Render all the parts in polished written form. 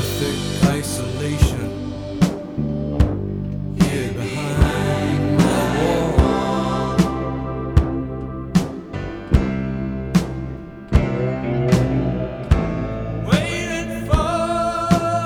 perfect isolation here behind my wall. Waiting for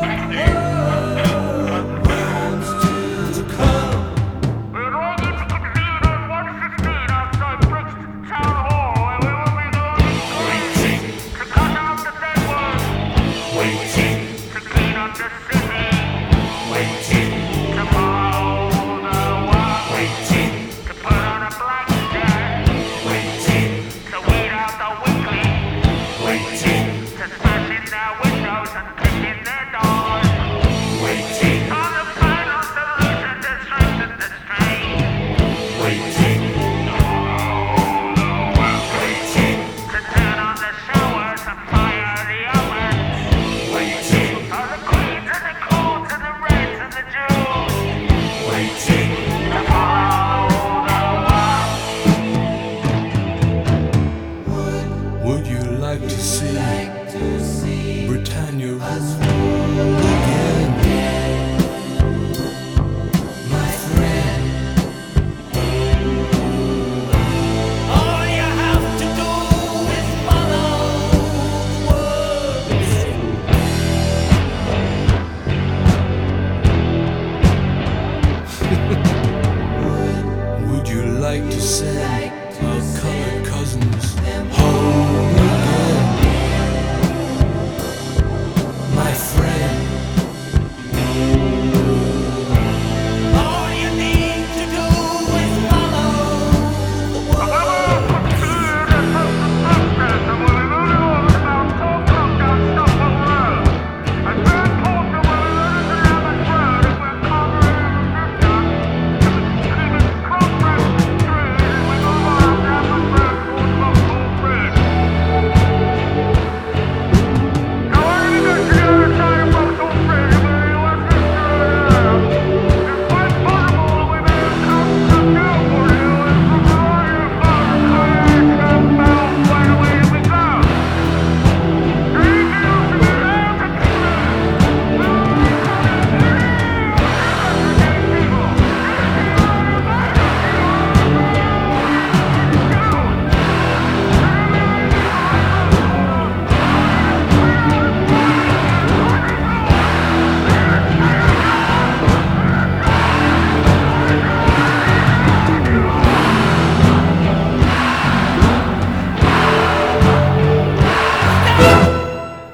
words to come. We're all going to convene on 115 outside Brixton Town Hall, where we will be going to cut out the dead words, to clean up the city, to mow the walk, to put on a blackjack, to weed out the weakling, to smash in their windows and kick in their doors. On the final solution to strengthen the strain. To turn on the showers and fire the ovens. All the queens and the golds and the reds and the jewels. To follow the walk. Would you like to see Britannia rule?